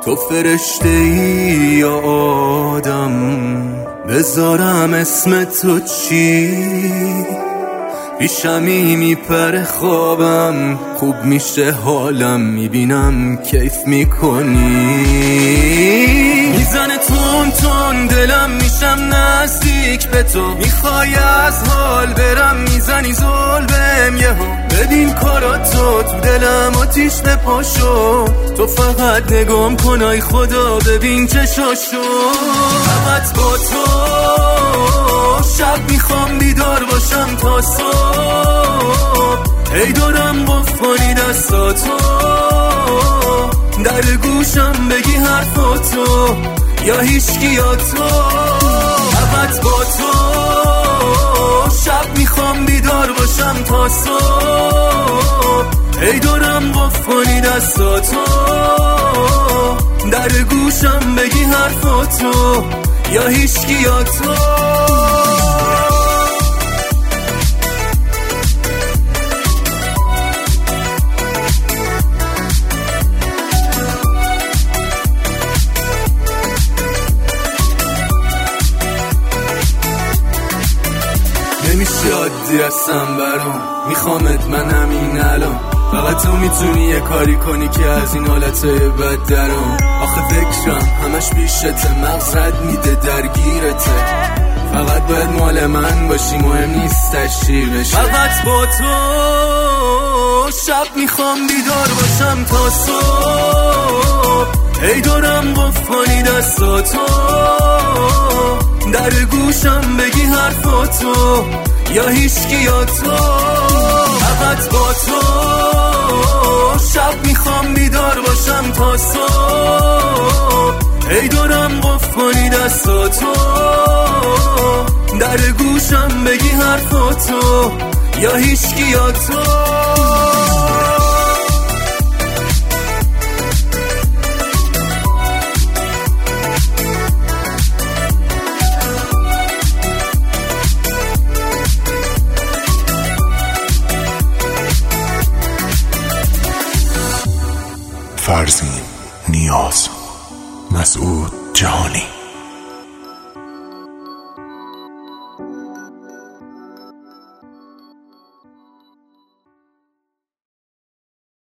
تو فرشته ای یا آدم، بذارم اسم تو چی؟ پیشمی میپره خوابم، خوب میشه حالم، میبینم کیف میکنی. میزنه تون تون دلم، میشم نزدیک به تو، میخوای از حال برم، میزنی زل بهم یهو. ببین کاراتو تو دلم آتیش بپاشو، تو فقط نگام کن ای خدا ببین چشاشو. فقط با تو شب میخوام بیدار باشم تا صبح، ای دارم قفلی دستاتو، در گوشم بگی حرفاتو یا هیچکی یا تو. فقط با تو شب میخوام بیدار باشم تا صبح، ای دارم قفلی دستاتو، در گوشم بگی حرفاتو یا هیچکی یا تو. نمیشه عادی هستم برام، میخوامت من همین الان، فقط تو میتونی یه کاری کنی که از این حالتهای بد درام. آخه فکرم همش پیشته، مغزت میده درگیرته، فقط باید مال من باشی، مهم نیست تشریح بشه. فقط با تو شب میخوام بیدار باشم تا صبح، ای دارم قفلی دستاتو، در گوشم بگی حرفاتو یا هیچکی یا تو. فقط با تو شب میخوام بیدار باشم تا صبح، ای دارم قفلی دستاتو، در گوشم بگی حرفاتو یا هیچکی یا تو. فرزین نیاز، مسعود جهانی.